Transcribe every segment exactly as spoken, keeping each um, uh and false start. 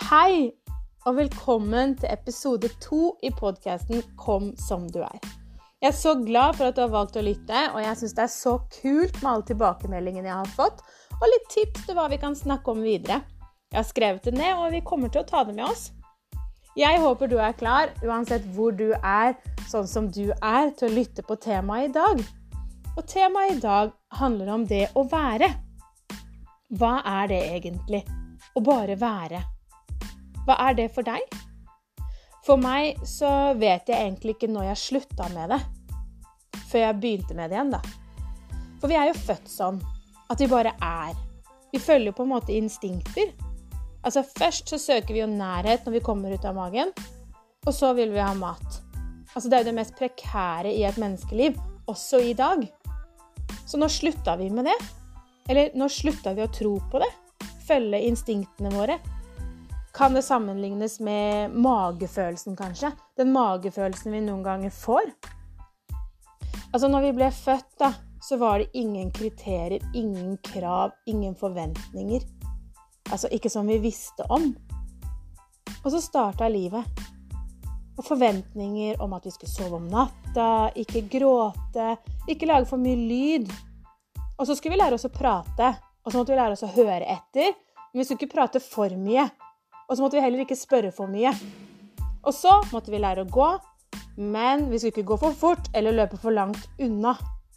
Hei, og velkommen til episode to i podcasten Kom som du er. Jeg er så glad for at du har valgt å lytte, og jeg synes det er så kult med alle tilbakemeldingene jeg har fått, og litt tips til hva vi kan snakke om videre. Jeg har skrevet det ned, og vi kommer til å ta det med oss. Jeg håper du er klar, uansett hvor du er, sånn som du er, til å lytte på temaet i dag. Og temaet i dag handler om det å være. Hva er det egentlig? Å bare være. Hva er det for deg? For meg så vet jeg egentlig ikke når jeg sluttet med det, før jeg begynte med det igjen da. For vi er jo født sånn, at vi bare er. Vi følger jo på en måte instinkter. Altså først så søker vi jo nærhet når vi kommer ut av magen, og så vil vi ha mat. Altså det er jo det mest prekære i et menneskeliv, også i dag. Så nå sluttet vi med det. Eller nå sluttet vi å tro på det. Følge instinktene våre. Kan det sammenlignes med magefølelsen kanskje? Den magefølelsen vi noen ganger får. Altså når vi ble født da, så var det ingen kriterier, ingen krav, ingen forventninger. Altså ikke som vi visste om. Og så startet livet. Og forventninger om at vi skulle sove om natta, ikke gråte, ikke lage for mye lyd. Og så skulle vi lære oss å prate, og så måtte vi lære oss å høre etter, men vi skulle ikke prate for mye. Og så måtte vi heller ikke spørre for mye. Og så måtte vi lære å gå, men vi skulle ikke gå for fort eller løpe for langt unna.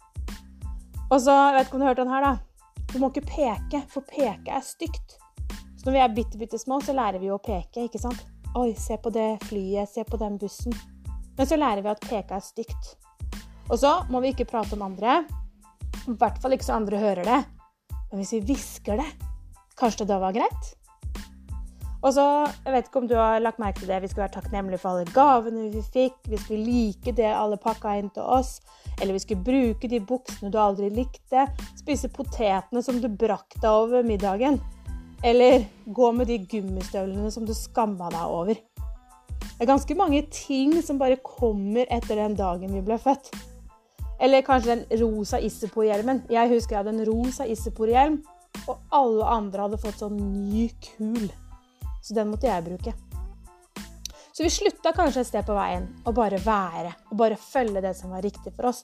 Og så, jeg vet ikke om du har hørt den her da, du må ikke peke, for peke er stygt. Så når vi er bitte, bitte små, så lærer vi jo å peke, ikke sant? Oi, se på det flyet, se på den bussen. Men så lærer vi at peke er stygt. Og så må vi ikke prate om andre, i hvert fall ikke så andre hører det. Men hvis vi visker det, kanskje det da var greit? Og så, jeg vet ikke om du har lagt merke til det, vi skulle være takknemlige for alle gavene vi fikk, vi skulle like det alle pakket inn til oss, eller vi skulle bruke de buksene du aldri likte, spise potetene som du brakte over middagen, eller gå med de gummistøvlene som du skammet deg over. Det er ganske mange ting som bare kommer etter den dagen vi ble født. Eller kanskje den rosa Issepo-hjelmen. Jeg husker jeg hadde en rosa Issepo-hjelm, og alle andre hadde fått sånn ny kul. Så den måtte jeg bruke. Så vi sluttet kanskje et sted på veien, og bare være, og bare følge det som var riktig for oss.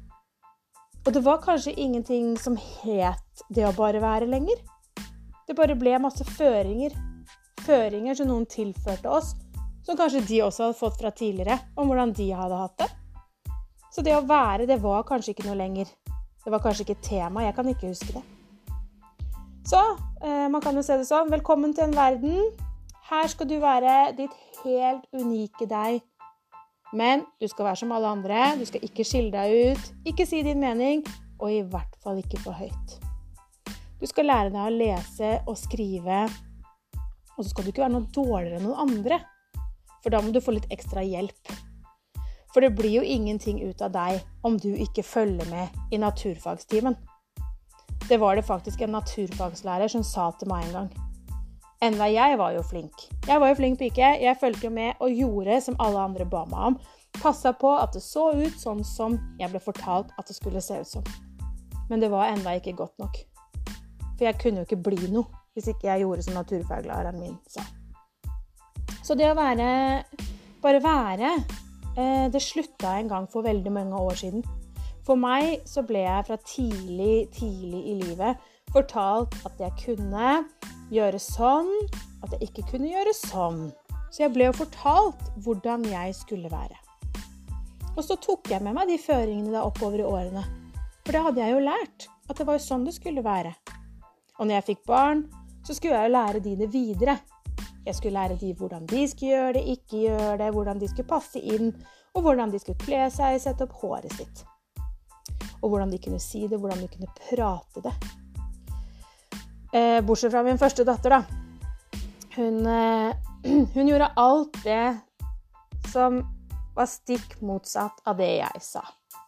Og det var kanskje ingenting som het det å bare være lenger. Det bare ble masse føringer. Føringer som noen tilførte oss, som kanskje de også hadde fått fra tidligere, om hvordan de hadde hatt det. Så det å være, det var kanskje ikke noe lenger. Det var kanskje ikke et tema, jeg kan ikke huske det. Så, eh, man kan jo se det sånn. Velkommen til en verden. Her skal du være ditt helt unike deg. Men du skal være som alle andre. Du skal ikke skille deg ut. Ikke si din mening. Og i hvert fall ikke for høyt. Du skal lære deg å lese og skrive. Og så skal du ikke være noe dårligere enn noen andre. For da må du få litt ekstra hjelp. For det blir jo ingenting ut av deg om du ikke følger med i naturfagstimen. Det var det faktisk en naturfagslærer som sa til meg en gang. Enda jeg var jo flink. Jeg var jo flink pike. Jeg følte jo med og gjorde som alle andre ba meg om. Passet på at det så ut sånn som jeg ble fortalt at det skulle se ut som. Men det var enda ikke godt nok. For jeg kunne jo ikke bli noe hvis ikke jeg gjorde som naturfaglæreren min sa. Så det å være, bare være, det sluttet en gang for veldig mange år siden. For meg så ble jeg fra tidlig, tidlig i livet fortalt at jeg kunne gjøre sånn, at jeg ikke kunne gjøre sånn. Så jeg ble jo fortalt hvordan jeg skulle være. Og så tok jeg med meg de føringene da oppover i årene. For det hadde jeg jo lært, at det var jo sånn det skulle være. Og når jeg fikk barn, så skulle jeg jo lære de det videre. Jeg skulle lære de hvordan de skulle gjøre det, ikke gjøre det, hvordan de skulle passe inn, og hvordan de skulle kle seg, sette opp håret sitt. Og hvordan de kunne si det, hvordan de kunne prate det. Eh, bortsett fra min første datter da. Hun, eh, hun gjorde alt det som var stikk motsatt av det jeg sa.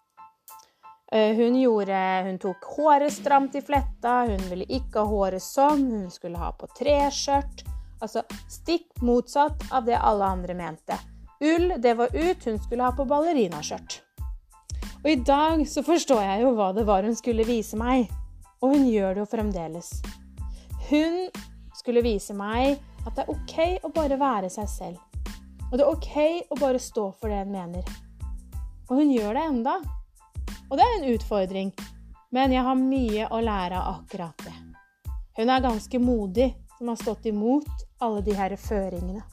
Eh, hun, gjorde, hun tok håret stramt i fletta, hun ville ikke ha håret sånn, hun skulle ha på treskjørt. Altså stikk motsatt av det alle andre mente. Ull, det var ut, hun skulle ha på ballerinaskjørt. Og i dag så forstår jeg jo hva det var hun skulle vise meg. Og hun gjør det jo fremdeles. Hun skulle vise meg at det er ok å bare være seg selv. Og det er ok å bare stå for det en mener. Og hun gjør det enda. Og det er en utfordring. Men jeg har mye å lære av akkurat det. Hun er ganske modig, som har stått imot alle de her føringene.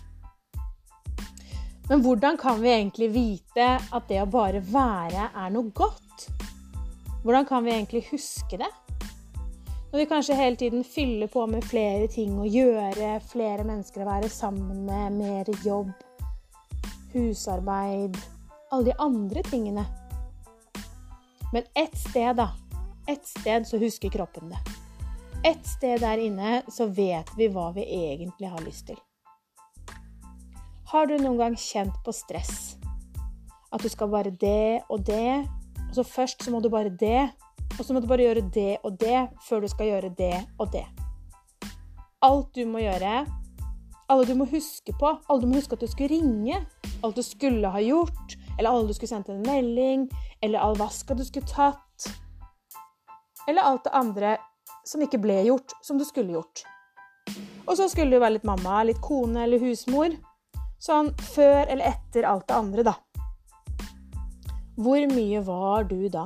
Men hvordan kan vi egentlig vite at det å bare være er noe godt? Hvordan kan vi egentlig huske det? Når vi kanskje hele tiden fyller på med flere ting å gjøre, flere mennesker å være sammen med, mer jobb, husarbeid, alle de andre tingene. Men ett sted da, ett sted så husker kroppen det. Ett sted der inne så vet vi hva vi egentlig har lyst til. Har du noen gang kjent på stress? At du skal bare det og det, og så først så må du bare det, og så må du bare gjøre det og det, før du skal gjøre det og det. Alt du må gjøre, alle du må huske på, alle du må huske at du skulle ringe, alt du skulle ha gjort, eller alle du skulle sendt en melding, eller all vaska du skulle tatt, eller alt det andre som ikke ble gjort, som du skulle gjort. Og så skulle du være litt mamma, litt kone eller husmor, sånn før eller etter alt det andre da. Hvor mye var du da?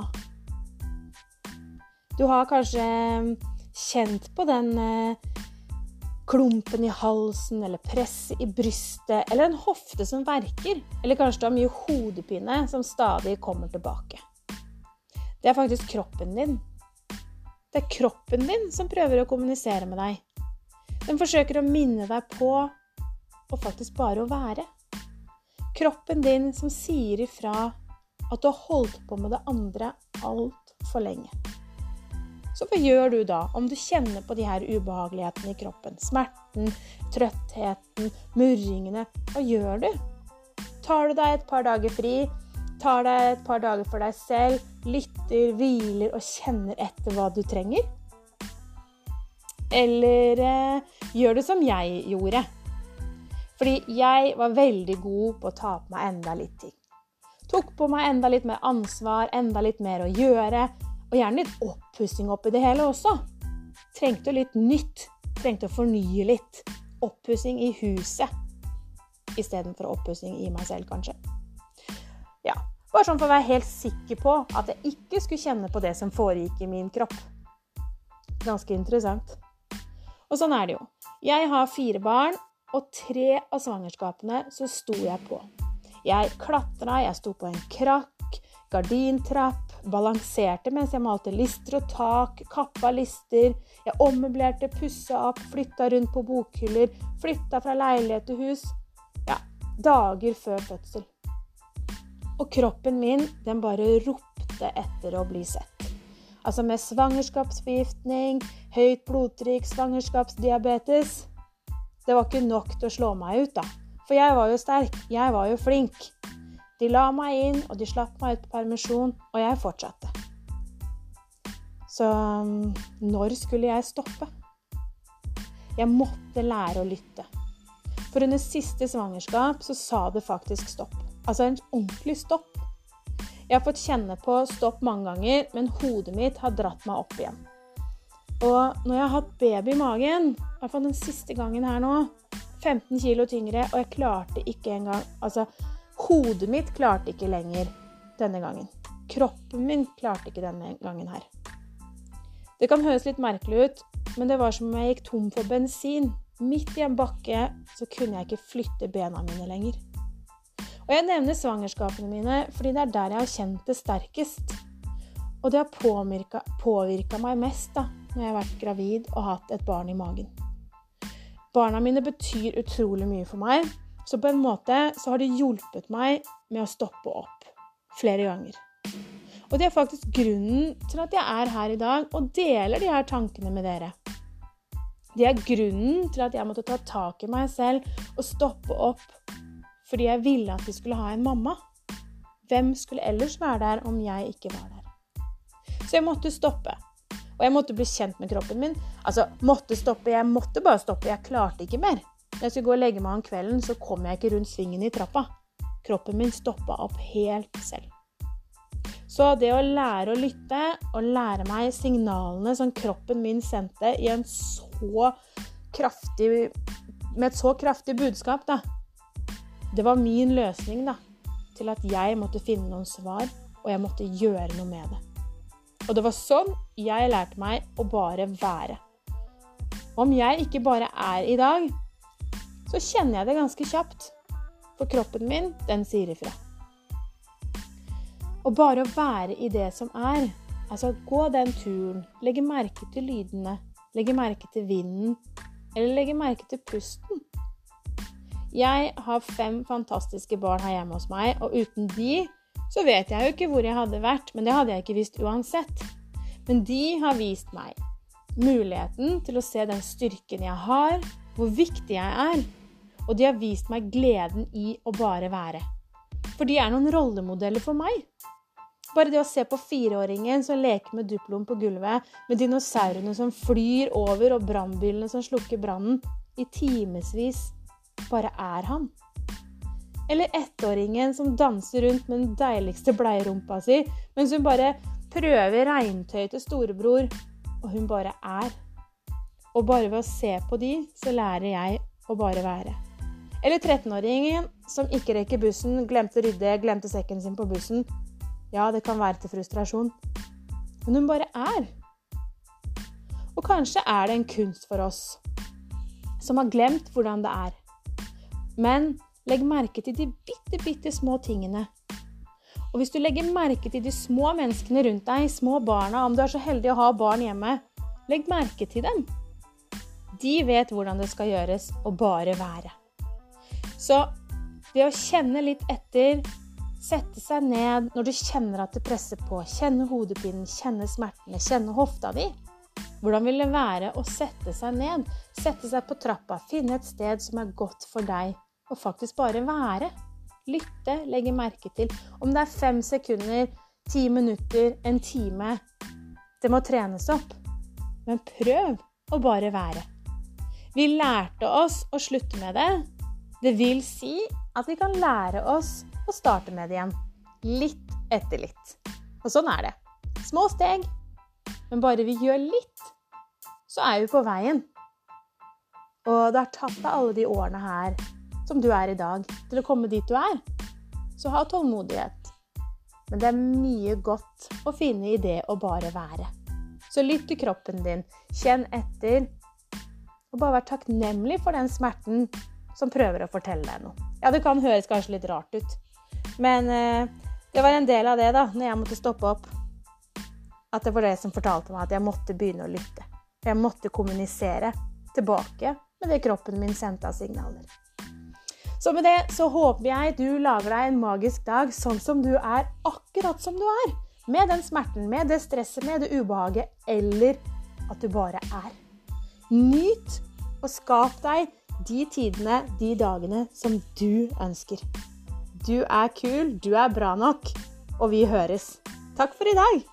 Du har kanskje kjent på den eh, klumpen i halsen, eller presset i brystet, eller en hofte som verker, eller kanskje du har mye hodepine som stadig kommer tilbake. Det er faktisk kroppen din. Det er kroppen din som prøver å kommunisere med deg. Den forsøker å minne deg på og faktisk bare å være. Kroppen din som sier ifra at du har holdt på med det andre alt for lenge. Så hva gjør du da om du kjenner på de her ubehagelighetene i kroppen? Smerten, trøttheten, murringene. Hva gjør du? Tar du deg et par dager fri? Tar deg et par dager for deg selv? Lytter, hviler og kjenner etter hva du trenger? Eller eh, gjør du som jeg gjorde? Fordi jeg var veldig god på å ta på meg enda litt ting. Tok på meg enda litt mer ansvar, enda litt mer å gjøre, og gjerne litt oppussing opp i det hele også. Trengte litt nytt, trengte å fornye litt. Oppussing i huset, i stedet for oppussing i meg selv kanskje. Ja, bare sånn for å være helt sikker på at jeg ikke skulle kjenne på det som foregikk i min kropp. Ganske interessant. Og sånn er det jo. Jeg har fire barn, og tre av svangerskapene så sto jeg på. Jeg klatret, jeg sto på en krakk, gardintrapp, balanserte mens jeg malte lister og tak, kappa lister, jeg ommøblerte, pusset opp, flyttet rundt på bokhyller, flyttet fra leilighet til hus, ja, dager før fødsel. Og kroppen min, den bare ropte etter å bli sett. Altså med svangerskapsforgiftning, høyt blodtrykk, svangerskapsdiabetes, det var ikke nok til å slå meg ut da. For jeg var jo sterk, jeg var jo flink. De la meg inn, og de slapp meg ut på permisjon, og jeg fortsatte. Så når skulle jeg stoppe? Jeg måtte lære å lytte. For under siste svangerskap så sa det faktisk stopp. Altså en ordentlig stopp. Jeg har fått kjenne på stopp mange ganger, men hodet mitt har dratt meg opp igjen. Og når jeg har hatt baby i magen, i hvert fall den siste gangen her nå, femten kilo tyngre, og jeg klarte ikke engang, altså hodet mitt klarte ikke lenger denne gangen. Kroppen min klarte ikke denne gangen her. Det kan høres litt merkelig ut, men det var som om jeg gikk tom for bensin. Midt i en bakke så kunne jeg ikke flytte bena mine lenger. Og jeg nevner svangerskapene mine, fordi det er der jeg har kjent det sterkest. Og det har påvirket, påvirket meg mest da, når jeg har vært gravid og hatt et barn i magen. Barna mine betyr utrolig mye for meg, så på en måte så har de hjulpet meg med å stoppe opp flere ganger. Og det er faktisk grunnen til at jeg er her i dag og deler de her tankene med dere. Det er grunnen til at jeg måtte ta tak i meg selv og stoppe opp, fordi jeg ville at de skulle ha en mamma. Hvem skulle ellers være der om jeg ikke var der? Så jeg måtte stoppe. Og jeg måtte bli kjent med kroppen min. Altså, måtte stoppe, jeg måtte bare stoppe, jeg klarte ikke mer. Når jeg skulle gå og legge meg om kvelden, så kom jeg ikke rundt svingen i trappa. Kroppen min stoppet opp helt selv. Så det å lære å lytte, og lære meg signalene som kroppen min sendte i en så kraftig med et så kraftig budskap da. Det var min løsning da, til at jeg måtte finne noen svar, og jeg måtte gjøre noe med det. Og det var sånn jeg lærte meg å bare være. Om jeg ikke bare er i dag, så kjenner jeg det ganske kjapt. For kroppen min, den sier ifra. Og bare å være i det som er, altså gå den turen, legge merke til lydene, legge merke til vinden, eller legge merke til pusten. Jeg har fem fantastiske barn her hjemme hos meg, og uten de, så vet jeg jo ikke hvor jeg hadde vært, men det hadde jeg ikke visst uansett. Men de har vist meg muligheten til å se den styrken jeg har, hvor viktig jeg er, og de har vist meg gleden i å bare være. For de er noen rollemodeller for meg. Bare det å se på fireåringen som leker med Duplon på gulvet, med dinosaurene som flyr over og brannbilene som slukker brannen, i timesvis bare er han. Eller ettåringen som danser rundt med den deiligste bleierumpa si, mens hun bare prøver regntøy til storebror, og hun bare er. Og bare ved å se på de, så lærer jeg å bare være. Eller trettenåringen som ikke rekker bussen, glemte rydde, glemte sekken sin på bussen. Ja, det kan være til frustrasjon. Men hun bare er. Og kanskje er det en kunst for oss som har glemt hvordan det er. Men legg merke til de bitte, bitte små tingene. Og hvis du legger merke til de små menneskene rundt deg, små barna, om du er så heldig å ha barn hjemme, legg merke til dem. De vet hvordan det skal gjøres å bare være. Så ved å kjenne litt etter, sette seg ned når du kjenner at det presser på, kjenne hodepinen, kjenne smertene, kjenne hofta di. Hvordan vil det være å sette seg ned, sette seg på trappa, finne et sted som er godt for deg, og faktisk bare være. Lytte, legge merke til. Om det er fem sekunder, ti minutter, en time, det må trenes opp. Men prøv å bare være. Vi lærte oss å slutte med det. Det vil si at vi kan lære oss å starte med det igjen. Litt etter litt. Og sånn er det. Små steg. Men bare vi gjør litt, så er vi på veien. Og det har tatt deg alle de årene her, som du er i dag, til å komme dit du er. Så ha tålmodighet. Men det er mye godt å finne i det å bare være. Så lytt til kroppen din, kjenn etter, og bare vær takknemlig for den smerten som prøver å fortelle deg noe. Ja, det kan høres kanskje litt rart ut, men eh, det var en del av det da, når jeg måtte stoppe opp, at det var det som fortalte meg at jeg måtte begynne å lytte. Jeg måtte kommunisere tilbake med det kroppen min sendte av signaler. Så med det så håper jeg du lager deg en magisk dag sånn som du er, akkurat som du er. Med den smerten, med det stresset, med det ubehaget, eller at du bare er. Nyt og skap deg de tidene, de dagene som du ønsker. Du er kul, du er bra nok, og vi høres. Takk for i dag!